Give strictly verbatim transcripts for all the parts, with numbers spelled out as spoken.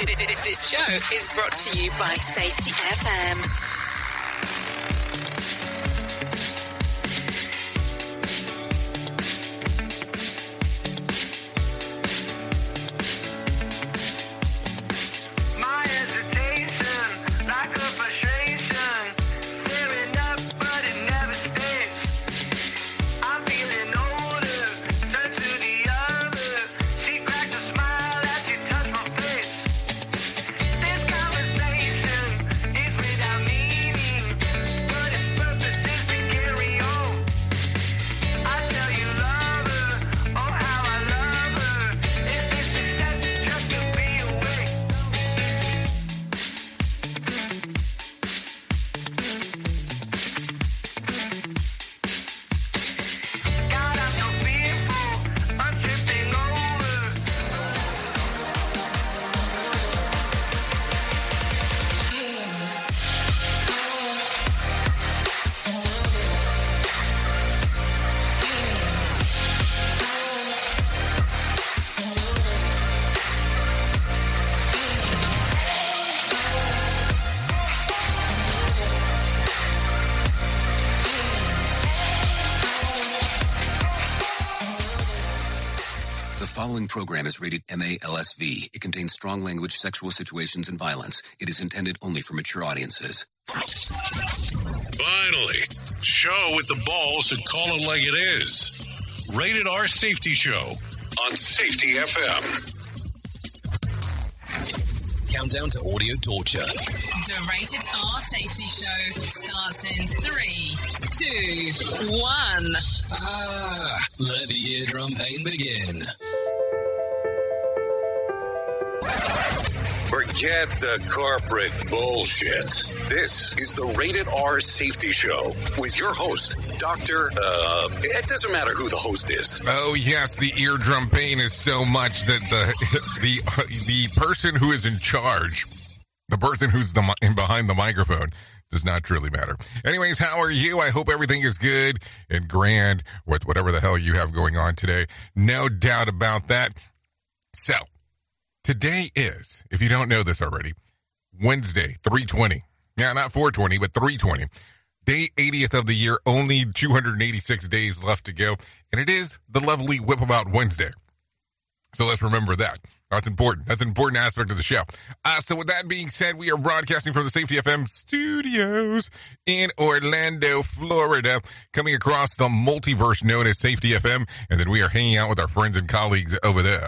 This show is brought to you by Safety F M. The following program is rated M A L S V. It contains strong language, sexual situations, and violence. It is intended only for mature audiences. Finally, show with the balls to call it like it is. Rated R Safety Show on Safety F M. Countdown to audio torture. The Rated R Safety Show starts in three, two, one. Ah, let the eardrum pain begin. Forget the corporate bullshit. This is the Rated R Safety Show with your host, Doctor Uh, it doesn't matter who the host is. Oh, yes, the eardrum pain is so much that the the uh, the person who is in charge, the person who's the behind the microphone, does not truly matter. Anyways, how are you? I hope everything is good and grand with whatever the hell you have going on today. No doubt about that. So, today is, if you don't know this already, Wednesday, three twenty. Yeah, not four twenty, but three twenty. Day eightieth of the year, only two hundred eighty-six days left to go. And it is the lovely Whip 'em Out Wednesday. So let's remember that. That's important. That's an important aspect of the show. Uh, so with that being said, we are broadcasting from the Safety F M studios in Orlando, Florida, coming across the multiverse known as Safety F M. And then we are hanging out with our friends and colleagues over there.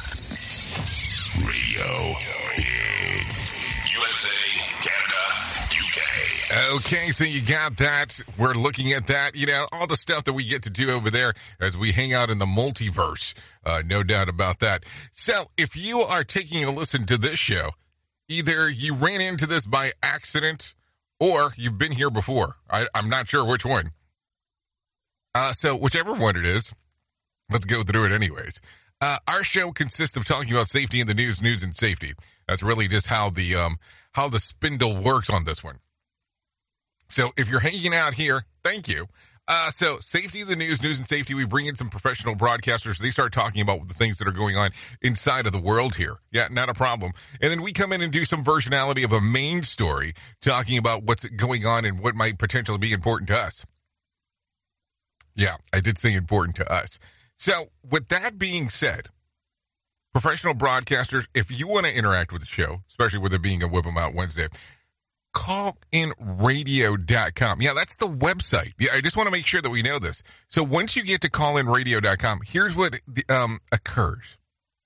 Radio in U S A, Canada, U K. Okay, so you got that. We're looking at that, you know, all the stuff that we get to do over there as we hang out in the multiverse. Uh, no doubt about that. So if you are taking a listen to this show, either you ran into this by accident or you've been here before. I, I'm not sure which one. Uh, so whichever one it is, let's go through it anyways. Uh, our show consists of talking about safety in the news, news and safety. That's really just how the um, how the spindle works on this one. So if you're hanging out here, thank you. Uh, so safety in the news, news and safety, we bring in some professional broadcasters. They start talking about the things that are going on inside of the world here. Yeah, not a problem. And then we come in and do some versionality of a main story, talking about what's going on and what might potentially be important to us. Yeah, I did say important to us. So with that being said, professional broadcasters, if you want to interact with the show, especially with it being a Whip 'em Out Wednesday, call in radio dot com. Yeah, that's the website. Yeah, I just want to make sure that we know this. So once you get to call in radio dot com, here's what um, occurs.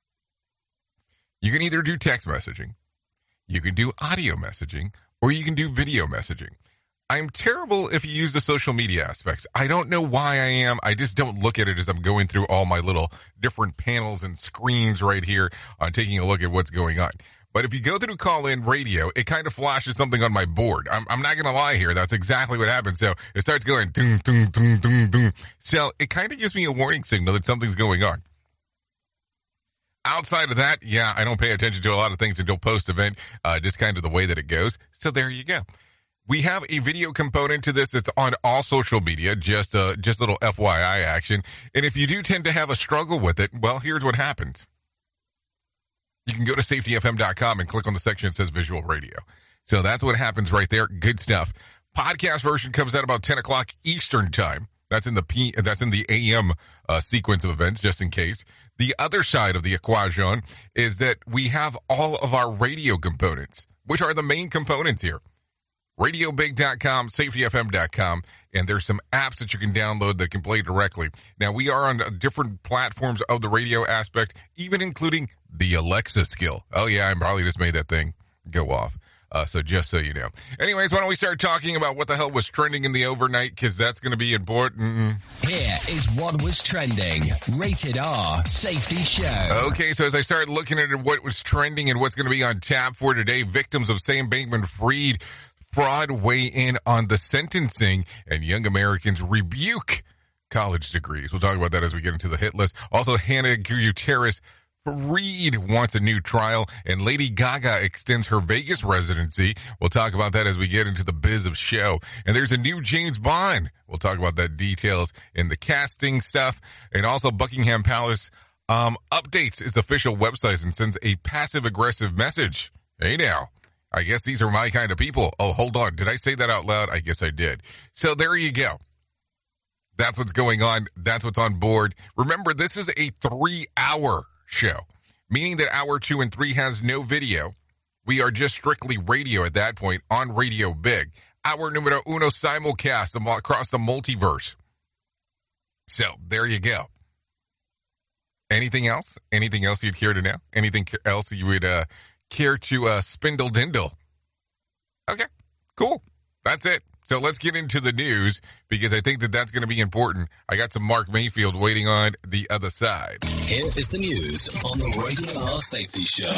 You can either do text messaging, you can do audio messaging, or you can do video messaging. I'm terrible if you use the social media aspects. I don't know why I am. I just don't look at it as I'm going through all my little different panels and screens right here on taking a look at what's going on. But if you go through call-in radio, it kind of flashes something on my board. I'm, I'm not going to lie here. That's exactly what happens. So it starts going, ding, ding, ding, ding, ding. So it kind of gives me a warning signal that something's going on. Outside of that, yeah, I don't pay attention to a lot of things until post-event, uh, just kind of the way that it goes. So there you go. We have a video component to this. It's on all social media, just uh, just a little F Y I action. And if you do tend to have a struggle with it, well, here's what happens. you can go to safety f m dot com and click on the section that says visual radio. So that's what happens right there. Good stuff. Podcast version comes out about ten o'clock Eastern time. That's in the P. That's in the A M uh, sequence of events, just in case. The other side of the equation is that we have all of our radio components, which are the main components here. radio big dot com, safety f m dot com, and there's some apps that you can download that can play directly. Now, we are on different platforms of the radio aspect, even including the Alexa skill. Oh, yeah, I probably just made that thing go off. Uh, so just so you know. Anyways, why don't we start talking about what the hell was trending in the overnight, because that's going to be important. Here is what was trending. Rated R Safety Show. Okay, so as I start looking at what was trending and what's going to be on tap for today, victims of Sam Bankman-Fried fraud weigh in on the sentencing, and young Americans rebuke college degrees. We'll talk about that as we get into the hit list. Also, Hannah Gutierrez Reed wants a new trial, and Lady Gaga extends her Vegas residency. We'll talk about that as we get into the biz of show. And there's a new James Bond. We'll talk about that details in the casting stuff. And also Buckingham Palace um, updates its official website and sends a passive-aggressive message. Hey now, I guess these are my kind of people. Oh, hold on. Did I say that out loud? I guess I did. So there you go. That's what's going on. That's what's on board. Remember, this is a three-hour show, meaning that hour two and three has no video. We are just strictly radio at that point on Radio Big. Hour numero uno simulcast across the multiverse. So there you go. Anything else? Anything else you'd care to know? Anything else you would uh, care to uh, spindle dindle? Okay, cool. That's it. So let's get into the news, because I think that that's going to be important. I got some Mark Mayfield waiting on the other side. Here is the news on the Rated R Safety Show.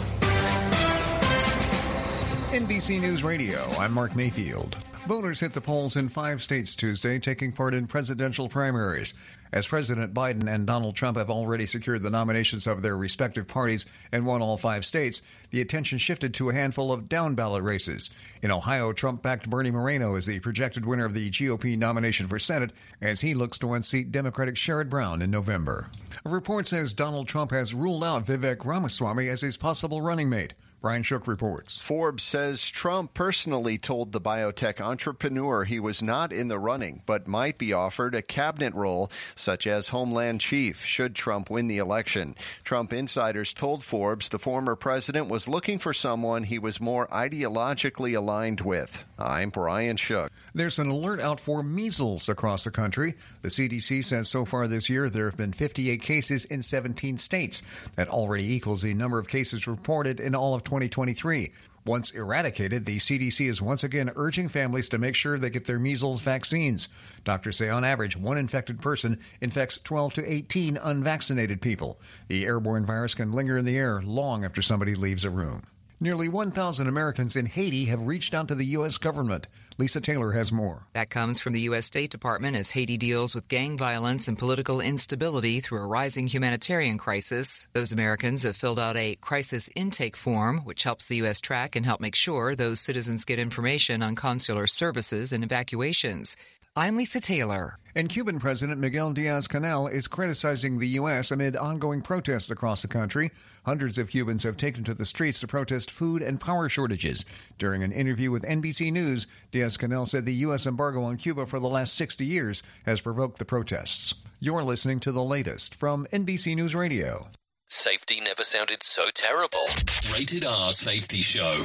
N B C News Radio, I'm Mark Mayfield. Voters hit the polls in five states Tuesday, taking part in presidential primaries. As President Biden and Donald Trump have already secured the nominations of their respective parties and won all five states, the attention shifted to a handful of down-ballot races. In Ohio, Trump-backed Bernie Moreno is the projected winner of the G O P nomination for Senate, as he looks to unseat Democratic Sherrod Brown in November. A report says Donald Trump has ruled out Vivek Ramaswamy as his possible running mate. Brian Shook reports. Forbes says Trump personally told the biotech entrepreneur he was not in the running, but might be offered a cabinet role, such as Homeland Chief, should Trump win the election. Trump insiders told Forbes the former president was looking for someone he was more ideologically aligned with. I'm Brian Shook. There's an alert out for measles across the country. The C D C says so far this year there have been fifty-eight cases in seventeen states. That already equals the number of cases reported in all of twenty twenty-three. Once eradicated, the C D C is once again urging families to make sure they get their measles vaccines. Doctors say on average, one infected person infects twelve to eighteen unvaccinated people. The airborne virus can linger in the air long after somebody leaves a room. Nearly one thousand Americans in Haiti have reached out to the U S government. Lisa Taylor has more. That comes from the U S State Department as Haiti deals with gang violence and political instability through a rising humanitarian crisis. Those Americans have filled out a crisis intake form, which helps the U S track and help make sure those citizens get information on consular services and evacuations. I'm Lisa Taylor. And Cuban President Miguel Diaz-Canel is criticizing the U S amid ongoing protests across the country. Hundreds of Cubans have taken to the streets to protest food and power shortages. During an interview with N B C News, Diaz-Canel said the U S embargo on Cuba for the last sixty years has provoked the protests. You're listening to the latest from N B C News Radio. Safety never sounded so terrible. Rated R Safety Show.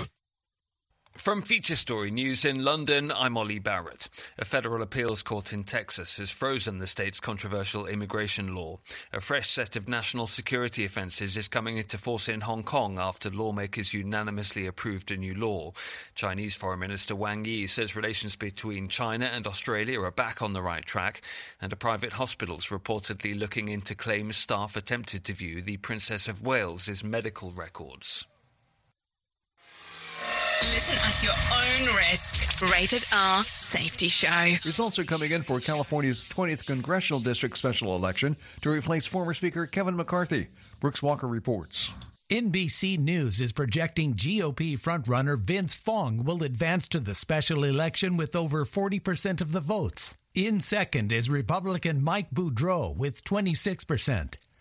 From Feature Story News in London, I'm Ollie Barrett. A federal appeals court in Texas has frozen the state's controversial immigration law. A fresh set of national security offences is coming into force in Hong Kong after lawmakers unanimously approved a new law. Chinese Foreign Minister Wang Yi says relations between China and Australia are back on the right track, and a private hospital's reportedly looking into claims staff attempted to view the Princess of Wales's medical records. Listen at your own risk. Rated R Safety Show. Results are coming in for California's twentieth Congressional District special election to replace former Speaker Kevin McCarthy. Brooks Walker reports. N B C News is projecting G O P frontrunner Vince Fong will advance to the special election with over forty percent of the votes. In second is Republican Mike Boudreau with twenty-six percent.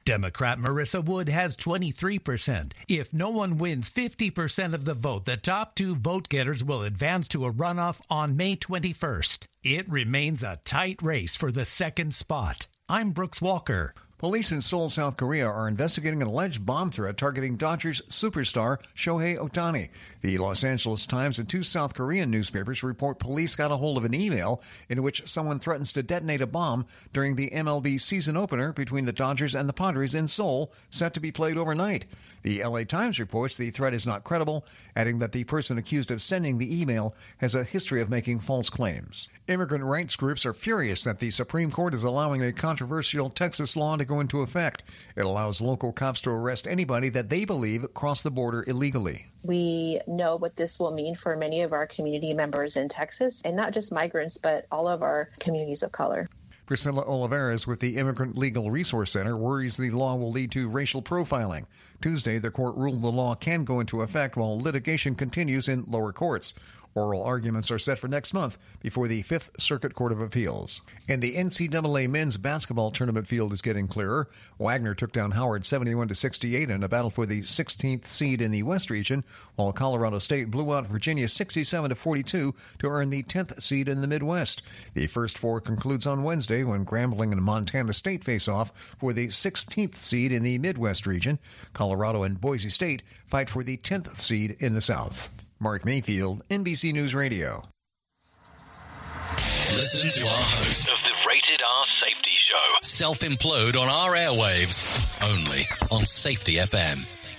Democrat Marissa Wood has twenty-three percent. If no one wins fifty percent of the vote, the top two vote-getters will advance to a runoff on May twenty-first. It remains a tight race for the second spot. I'm Brooks Walker. Police in Seoul, South Korea are investigating an alleged bomb threat targeting Dodgers superstar Shohei Ohtani. The Los Angeles Times and two South Korean newspapers report police got a hold of an email in which someone threatens to detonate a bomb during the M L B season opener between the Dodgers and the Padres in Seoul, set to be played overnight. The L A Times reports the threat is not credible, adding that the person accused of sending the email has a history of making false claims. Immigrant rights groups are furious that the Supreme Court is allowing a controversial Texas law to go into effect. It allows local cops to arrest anybody that they believe crossed the border illegally. We know what this will mean for many of our community members in Texas, and not just migrants, but all of our communities of color. Priscilla Olivares with the Immigrant Legal Resource Center worries the law will lead to racial profiling. Tuesday, the court ruled the law can go into effect while litigation continues in lower courts. Oral arguments are set for next month before the Fifth Circuit Court of Appeals. And the N C double A men's basketball tournament field is getting clearer. Wagner took down Howard seventy-one to sixty-eight in a battle for the sixteenth seed in the West region, while Colorado State blew out Virginia sixty-seven to forty-two to earn the tenth seed in the Midwest. The first four concludes on Wednesday when Grambling and Montana State face off for the sixteenth seed in the Midwest region. Colorado and Boise State fight for the tenth seed in the South. Mark Mayfield, N B C News Radio. Listen to our host Of the Rated R Safety Show. self-implode on our airwaves, only on Safety F M.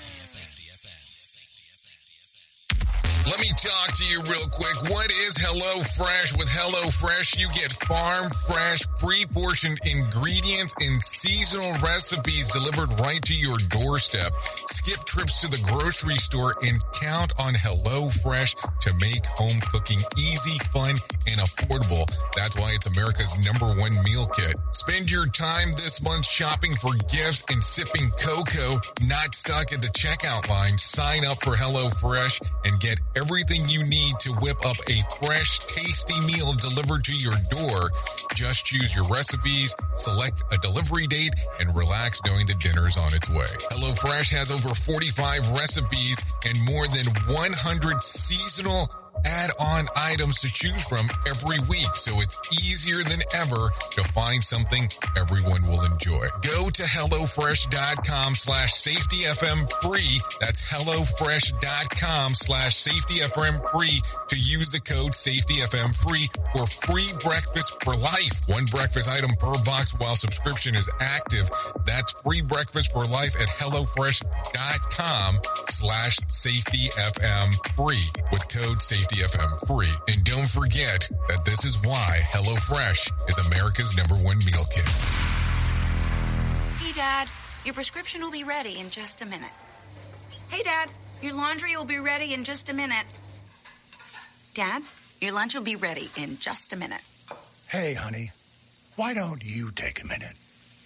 Let me talk to you real quick. What is HelloFresh? With HelloFresh, you get farm fresh, pre-portioned ingredients and seasonal recipes delivered right to your doorstep. Skip trips to the grocery store and count on HelloFresh to make home cooking easy, fun, and affordable. That's why it's America's number one meal kit. Spend your time this month shopping for gifts and sipping cocoa, not stuck at the checkout line. Sign up for HelloFresh and get everything you need to whip up a fresh, tasty meal delivered to your door. Just choose your recipes, select a delivery date, and relax knowing the dinner's on its way. HelloFresh has over forty-five recipes and more than one hundred seasonal add-on items to choose from every week, so it's easier than ever to find something everyone will enjoy. Go to HelloFresh.com slash SafetyFM free. That's HelloFresh.com slash SafetyFM free to use the code SafetyFM free for free breakfast for life. One breakfast item per box while subscription is active. That's free breakfast for life at HelloFresh.com slash SafetyFM free with code SafetyFM. F M free. And don't forget that this is why HelloFresh is America's number one meal kit. Hey, Dad, your prescription will be ready in just a minute. Hey, Dad, your laundry will be ready in just a minute. Dad, your lunch will be ready in just a minute. Hey, honey, why don't you take a minute?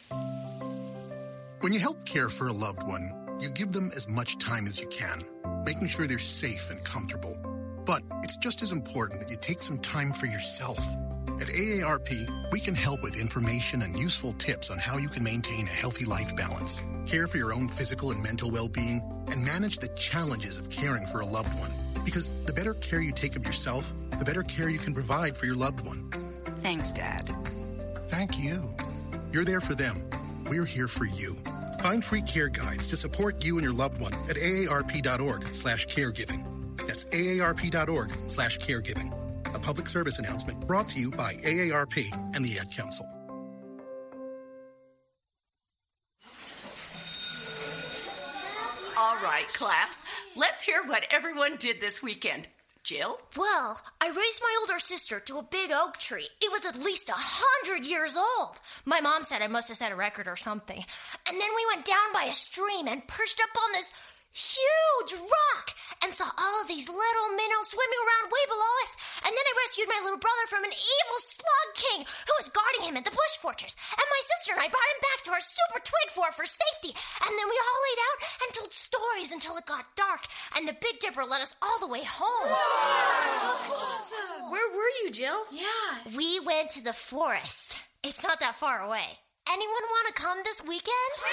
When you help care for a loved one, you give them as much time as you can, making sure they're safe and comfortable. But it's just as important that you take some time for yourself. At A A R P, we can help with information and useful tips on how you can maintain a healthy life balance, care for your own physical and mental well-being, and manage the challenges of caring for a loved one. Because the better care you take of yourself, the better care you can provide for your loved one. Thanks, Dad. Thank you. You're there for them. We're here for you. Find free care guides to support you and your loved one at aarp.org slash caregiving. That's aarp.org slash caregiving. A public service announcement brought to you by A A R P and the Ad Council. All right, class. Let's hear what everyone did this weekend. Jill? Well, I raised my older sister to a big oak tree. It was at least a hundred years old. My mom said I must have set a record or something. And then we went down by a stream and perched up on this huge rock and saw all of these little minnows swimming around way below us. And then I rescued my little brother from an evil slug king who was guarding him at the bush fortress. And my sister and I brought him back to our super twig fort for safety. And then we all laid out and told stories until it got dark. And the Big Dipper led us all the way home. Wow. Awesome. Where were you, Jill? Yeah. We went to the forest. It's not that far away. Anyone want to come this weekend?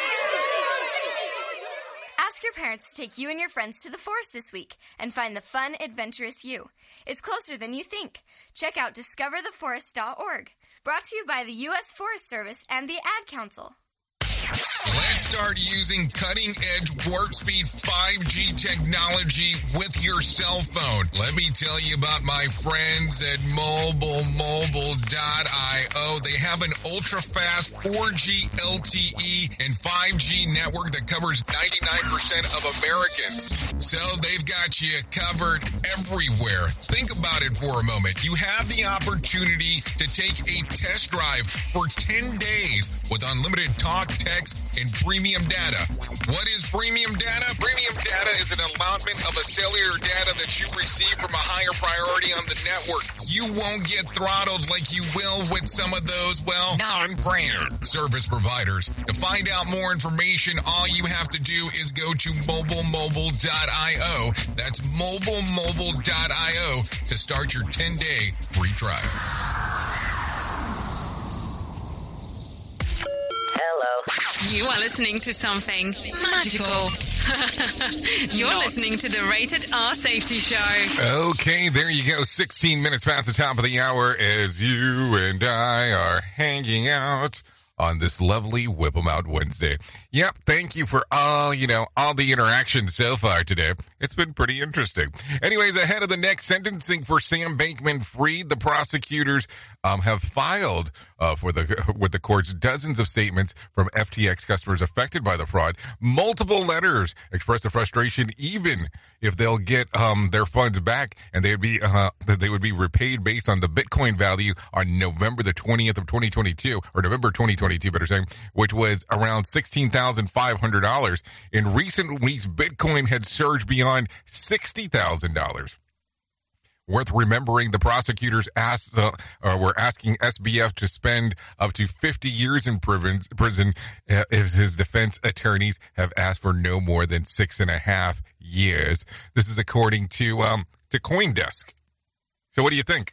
Ask your parents to take you and your friends to the forest this week and find the fun, adventurous you. It's closer than you think. Check out discover the forest dot org. Brought to you by the U S Forest Service and the Ad Council. Let's start using cutting-edge warp speed five G technology with your cell phone. Let me tell you about my friends at mobile mobile dot io. They have an ultra-fast four G L T E and five G network that covers ninety-nine percent of Americans. So they've got you covered everywhere. Think about it for a moment. You have the opportunity to take a test drive for ten days with unlimited talk, text, and premium data. What is premium data? Premium data is an allotment of a cellular data that you receive from a higher priority on the network. You won't get throttled like you will with some of those, well, non-brand service providers. To find out more information, all you have to do is go to mobile mobile dot io. That's mobile mobile dot io to start your ten-day free trial. You are listening to something magical. You're Not. listening to the Rated R Safety Show. Okay, there you go. sixteen minutes past the top of the hour as you and I are hanging out on this lovely Whip 'em Out Wednesday. Yep, thank you for all, you know, all the interactions so far today. It's been pretty interesting. Anyways, ahead of the next sentencing for Sam Bankman-Fried, the prosecutors um, have filed uh, for the with the courts dozens of statements from F T X customers affected by the fraud. Multiple letters express the frustration, even if they'll get um, their funds back, and they'd be uh, they would be repaid based on the Bitcoin value on November the twentieth of twenty twenty-two, or November twenty twenty-two, better saying, which was around sixteen thousand five hundred dollars. In recent weeks, Bitcoin had surged beyond sixty thousand dollars. Worth remembering, the prosecutors asked, uh, uh, were asking S B F to spend up to fifty years in prison, prison uh, if his defense attorneys have asked for no more than six and a half years. This is according to um, to CoinDesk. So what do you think?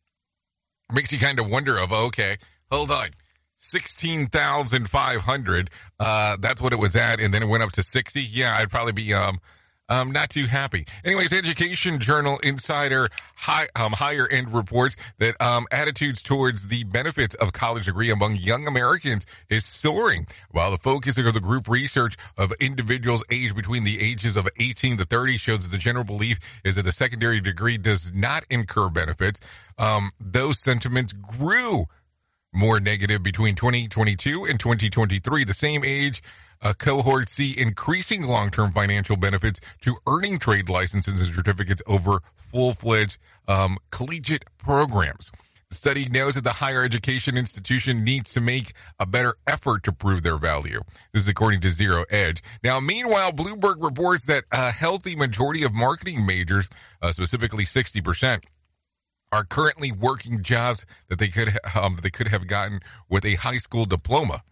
Makes you kind of wonder of, okay, hold on. sixteen thousand five hundred, uh, that's what it was at, and then it went up to sixty. Yeah, I'd probably be um, um, not too happy. Anyways, Education Journal Insider high, um, higher end reports that um, attitudes towards the benefits of college degree among young Americans is soaring, while the focus of the group research of individuals aged between the ages of eighteen to thirty shows that the general belief is that the secondary degree does not incur benefits. Um, those sentiments grew more negative between twenty twenty-two and twenty twenty-three. The same age uh, cohort see increasing long-term financial benefits to earning trade licenses and certificates over full-fledged um, collegiate programs. The study notes that the higher education institution needs to make a better effort to prove their value. This is according to Zero Edge. Now, meanwhile, Bloomberg reports that a healthy majority of marketing majors, uh, specifically sixty percent, are currently working jobs that they could um, they could have gotten with a high school diploma.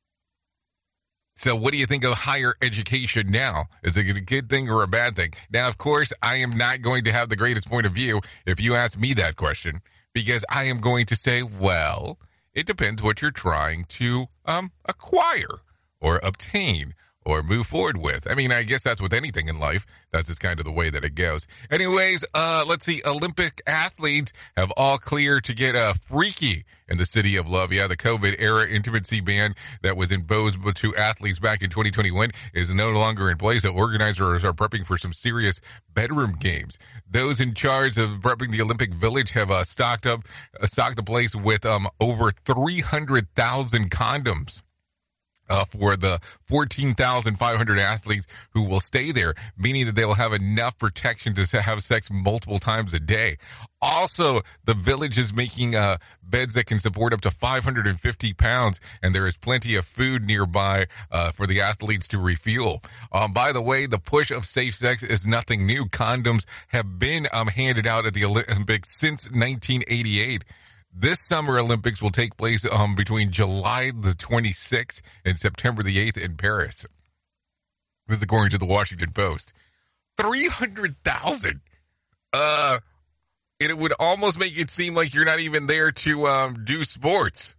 So what do you think of higher education now? Is it a good thing or a bad thing? Now, of course, I am not going to have the greatest point of view if you ask me that question, because I am going to say, well, it depends what you're trying to um, acquire or obtain or move forward with. I mean, I guess that's with anything in life. That's just kind of the way that it goes. Anyways, uh, let's see. Olympic athletes have all clear to get a freaky in the city of love. Yeah, the COVID-era intimacy ban that was imposed to athletes back in twenty twenty-one is no longer in place. So organizers are prepping for some serious bedroom games. Those in charge of prepping the Olympic Village have uh, stocked up, uh, stocked the place with um, over three hundred thousand condoms. Uh, for the fourteen thousand five hundred athletes who will stay there, meaning that they will have enough protection to have sex multiple times a day. Also, the village is making uh, beds that can support up to five hundred fifty pounds, and there is plenty of food nearby uh, for the athletes to refuel. Um, by the way, the push of safe sex is nothing new. Condoms have been um, handed out at the Olympics since nineteen eighty-eight. This Summer Olympics will take place um, between July the twenty-sixth and September the eighth in Paris. This is according to the Washington Post. three hundred thousand. Uh, it would almost make it seem like you're not even there to um, do sports.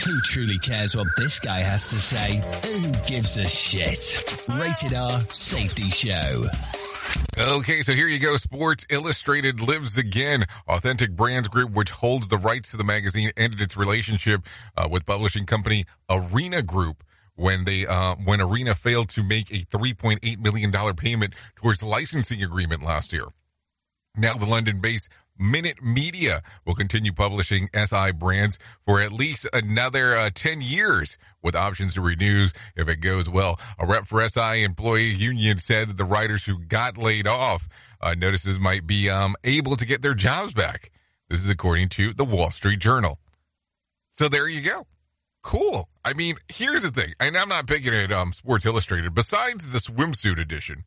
Who truly cares what this guy has to say? Who gives a shit? Rated R Safety Show. Okay, so here you go. Sports Illustrated lives again. Authentic Brands Group, which holds the rights to the magazine, ended its relationship uh, with publishing company Arena Group when they uh, when Arena failed to make a three point eight million dollars payment towards the licensing agreement last year. Now the London-based Minute Media will continue publishing S I brands for at least another uh, ten years, with options to renew if it goes well. A rep for S I employee union said that the writers who got laid off uh, notices might be um, able to get their jobs back. This is according to the Wall Street Journal. So there you go. Cool. I mean, here's the thing, and I'm not picking at um, Sports Illustrated. Besides the swimsuit edition,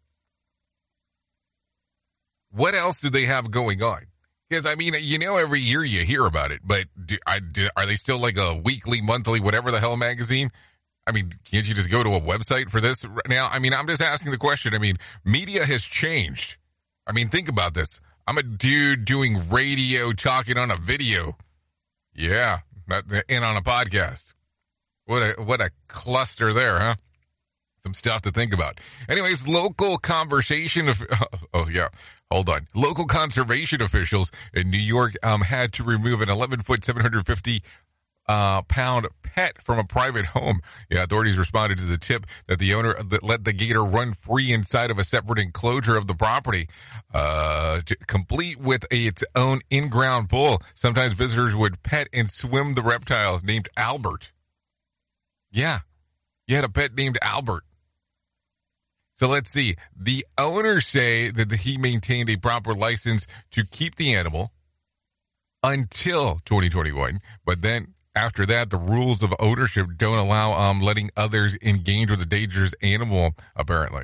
what else do they have going on? Because, I mean, you know, every year you hear about it, but do, I, do, are they still like a weekly, monthly, whatever the hell magazine? I mean, can't you just go to a website for this right now? I mean, I'm just asking the question. I mean, media has changed. I mean, think about this. I'm a dude doing radio, talking on a video. Yeah, and on a podcast. What a what a cluster there, huh? Some stuff to think about. Anyways, local conversation of oh yeah, hold on. Local conservation officials in New York um had to remove an eleven foot, seven hundred fifty uh pound pet from a private home. Yeah, authorities responded to the tip that the owner that let the gator run free inside of a separate enclosure of the property, uh, complete with a, its own in-ground pool. Sometimes visitors would pet and swim the reptile named Albert. Yeah, you had a pet named Albert. So let's see. The owners say that he maintained a proper license to keep the animal until twenty twenty-one, but then after that, the rules of ownership don't allow um letting others engage with a dangerous animal, apparently.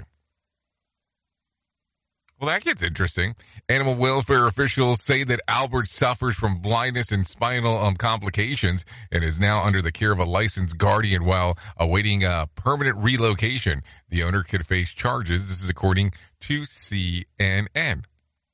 Well, that gets interesting. Animal welfare officials say that Albert suffers from blindness and spinal um, complications and is now under the care of a licensed guardian while awaiting a permanent relocation. The owner could face charges. This is according to C N N.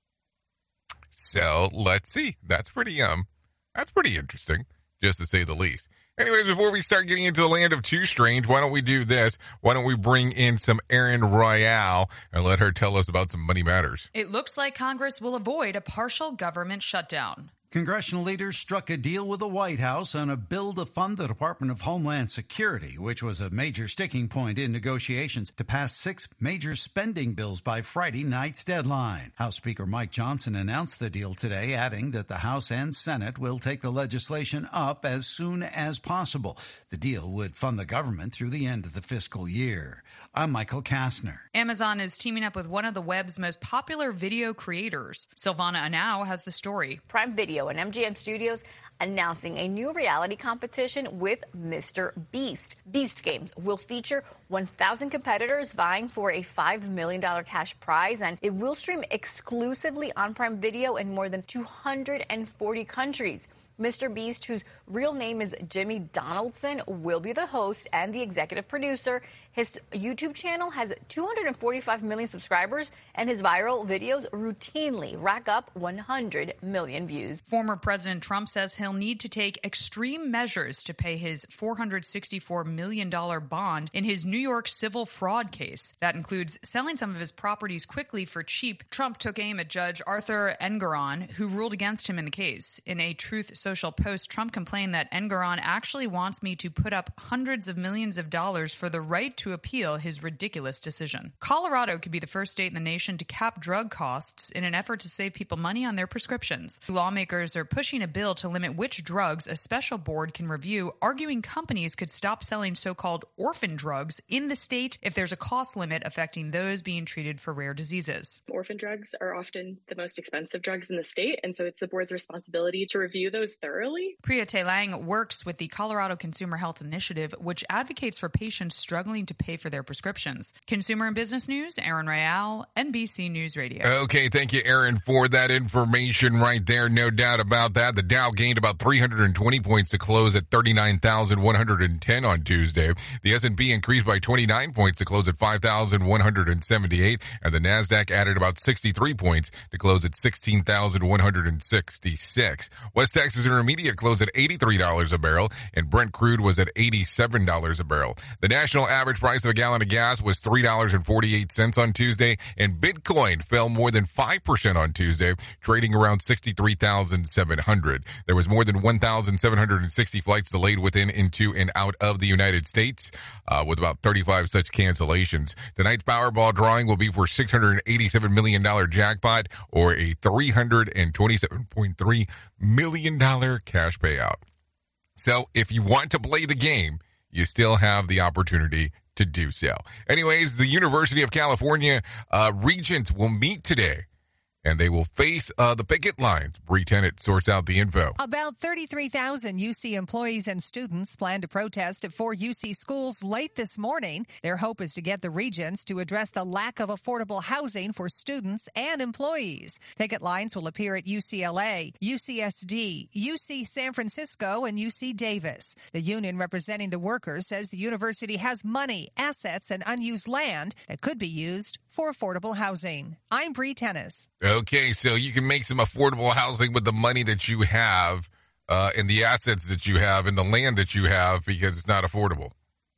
So let's see. That's pretty um, that's pretty interesting, just to say the least. Anyways, before we start getting into the land of Too Strange, why don't we do this? Why don't we bring in some Erin Royale and let her tell us about some money matters? It looks like Congress will avoid a partial government shutdown. Congressional leaders struck a deal with the White House on a bill to fund the Department of Homeland Security, which was a major sticking point in negotiations to pass six major spending bills by Friday night's deadline. House Speaker Mike Johnson announced the deal today, adding that the House and Senate will take the legislation up as soon as possible. The deal would fund the government through the end of the fiscal year. I'm Michael Kastner. Amazon is teaming up with one of the web's most popular video creators. Silvana Anau has the story. Prime Video and M G M Studios announcing a new reality competition with Mister Beast. Beast Games will feature one thousand competitors vying for a five million dollars cash prize, and it will stream exclusively on Prime Video in more than two hundred forty countries. Mister Beast, whose real name is Jimmy Donaldson, will be the host and the executive producer. His YouTube channel has two hundred forty-five million subscribers, and his viral videos routinely rack up one hundred million views. Former President Trump says he'll need to take extreme measures to pay his four hundred sixty-four million dollars bond in his New York civil fraud case. That includes selling some of his properties quickly for cheap. Trump took aim at Judge Arthur Engoron, who ruled against him in the case. In a Truth Social post, Trump complained that Engoron actually wants me to put up hundreds of millions of dollars for the right to appeal his ridiculous decision. Colorado could be the first state in the nation to cap drug costs in an effort to save people money on their prescriptions. Lawmakers are pushing a bill to limit which drugs a special board can review, arguing companies could stop selling so-called orphan drugs in the state if there's a cost limit affecting those being treated for rare diseases. Orphan drugs are often the most expensive drugs in the state, and so it's the board's responsibility to review those thoroughly. Priya Telang works with the Colorado Consumer Health Initiative, which advocates for patients struggling to pay for their prescriptions. Consumer and Business News, Erin Royale, N B C News Radio. Okay, thank you, Erin, for that information right there. No doubt about that. The Dow gained about three hundred twenty points to close at thirty-nine thousand one hundred ten on Tuesday. The S and P increased by twenty-nine points to close at five thousand one hundred seventy-eight, and the NASDAQ added about sixty-three points to close at sixteen thousand one hundred sixty-six. West Texas Intermediate closed at eighty-three dollars a barrel, and Brent crude was at eighty-seven dollars a barrel. The national average price of a gallon of gas was three dollars and forty-eight cents on Tuesday, and Bitcoin fell more than five percent on Tuesday, trading around sixty-three thousand seven hundred. There was more than one thousand seven hundred sixty flights delayed within, into, and out of the United States, uh, with about thirty-five such cancellations. Tonight's Powerball drawing will be for six hundred eighty-seven million dollars jackpot, or a three hundred twenty-seven point three million dollars cash payout. So if you want to play the game, you still have the opportunity to do so. Anyways, the University of California uh, regents will meet today, and they will face uh, the picket lines. Bree Tennant sorts out the info. About thirty-three thousand U C employees and students plan to protest at four U C schools late this morning. Their hope is to get the regents to address the lack of affordable housing for students and employees. Picket lines will appear at U C L A, U C S D, U C San Francisco, and U C Davis. The union representing the workers says the university has money, assets, and unused land that could be used for affordable housing. I'm Bree Tennis. Okay, so you can make some affordable housing with the money that you have uh, and the assets that you have and the land that you have, because it's not affordable.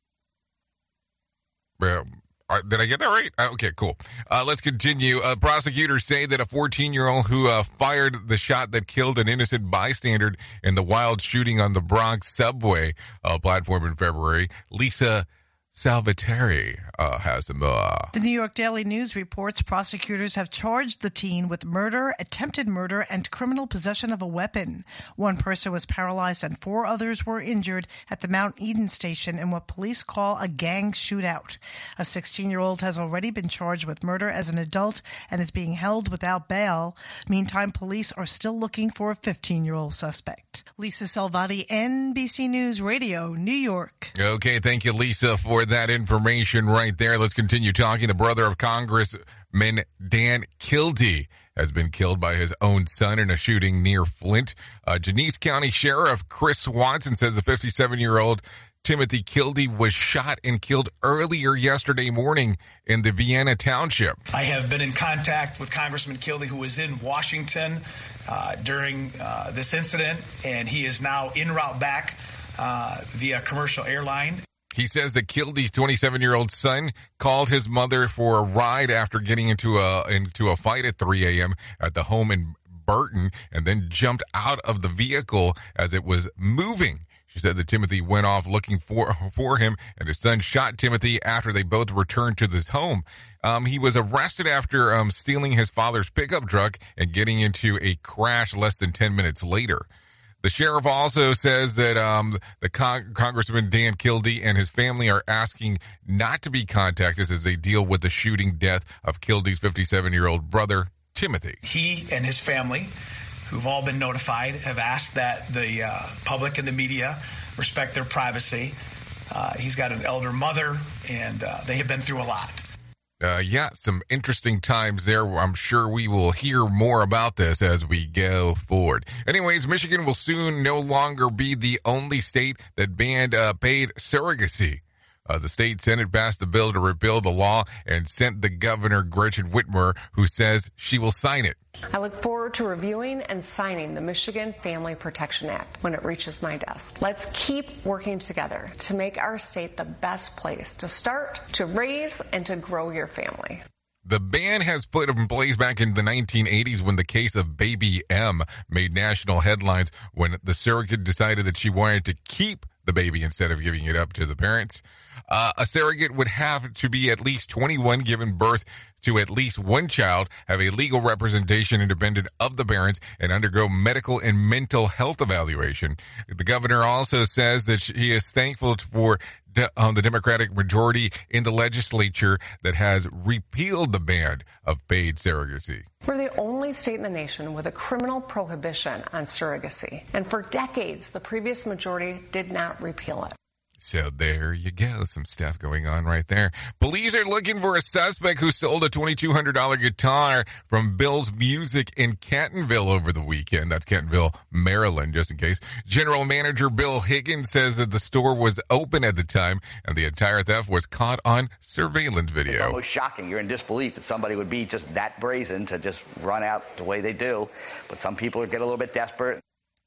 Well, uh, did I get that right? Uh, okay, cool. Uh, let's continue. Uh, prosecutors say that a fourteen-year-old who uh, fired the shot that killed an innocent bystander in the wild shooting on the Bronx subway uh, platform in February, Lisa Salvatore uh, has them. Uh, the New York Daily News reports prosecutors have charged the teen with murder, attempted murder, and criminal possession of a weapon. One person was paralyzed and four others were injured at the Mount Eden station in what police call a gang shootout. A sixteen-year-old has already been charged with murder as an adult and is being held without bail. Meantime, police are still looking for a fifteen-year-old suspect. Lisa Salvati, N B C News Radio, New York. Okay, thank you, Lisa, for that information right there. Let's continue talking. The brother of Congressman Dan Kildee has been killed by his own son in a shooting near Flint. Uh, Genesee County Sheriff Chris Swanson says the fifty-seven-year-old Timothy Kildee was shot and killed earlier yesterday morning in the Vienna Township. I have been in contact with Congressman Kildee, who was in Washington uh, during uh, this incident, and he is now en route back uh, via commercial airline. He says that Kildee's twenty-seven-year-old son called his mother for a ride after getting into a into a fight at three a.m. at the home in Burton, and then jumped out of the vehicle as it was moving. She said that Timothy went off looking for for him, and his son shot Timothy after they both returned to this home. Um, he was arrested after um, stealing his father's pickup truck and getting into a crash less than ten minutes later. The sheriff also says that um, the Con- Congressman Dan Kildee and his family are asking not to be contacted as they deal with the shooting death of Kildee's fifty-seven-year-old brother, Timothy. He and his family, who've all been notified, have asked that the uh, public and the media respect their privacy. Uh, he's got an elder mother, and uh, they have been through a lot. Uh, yeah, some interesting times there. I'm sure we will hear more about this as we go forward. Anyways, Michigan will soon no longer be the only state that banned uh, paid surrogacy. Uh, the state Senate passed a bill to repeal the law and sent the governor, Gretchen Whitmer, who says she will sign it. I look forward to reviewing and signing the Michigan Family Protection Act when it reaches my desk. Let's keep working together to make our state the best place to start, to raise, and to grow your family. The ban has put in place back in the nineteen eighties when the case of Baby M made national headlines when the surrogate decided that she wanted to keep the baby instead of giving it up to the parents. Uh, a surrogate would have to be at least twenty-one, given birth to at least one child, have a legal representation independent of the parents, and undergo medical and mental health evaluation. The governor also says that she is thankful for de- um, the Democratic majority in the legislature that has repealed the ban of paid surrogacy. We're the only state in the nation with a criminal prohibition on surrogacy. And for decades, the previous majority did not repeal it. So there you go. Some stuff going on right there. Police are looking for a suspect who sold a twenty-two hundred dollars guitar from Bill's Music in Cantonville over the weekend. That's Cantonville, Maryland, just in case. General Manager Bill Higgins says that the store was open at the time and the entire theft was caught on surveillance video. It's almost shocking. You're in disbelief that somebody would be just that brazen to just run out the way they do. But some people get a little bit desperate.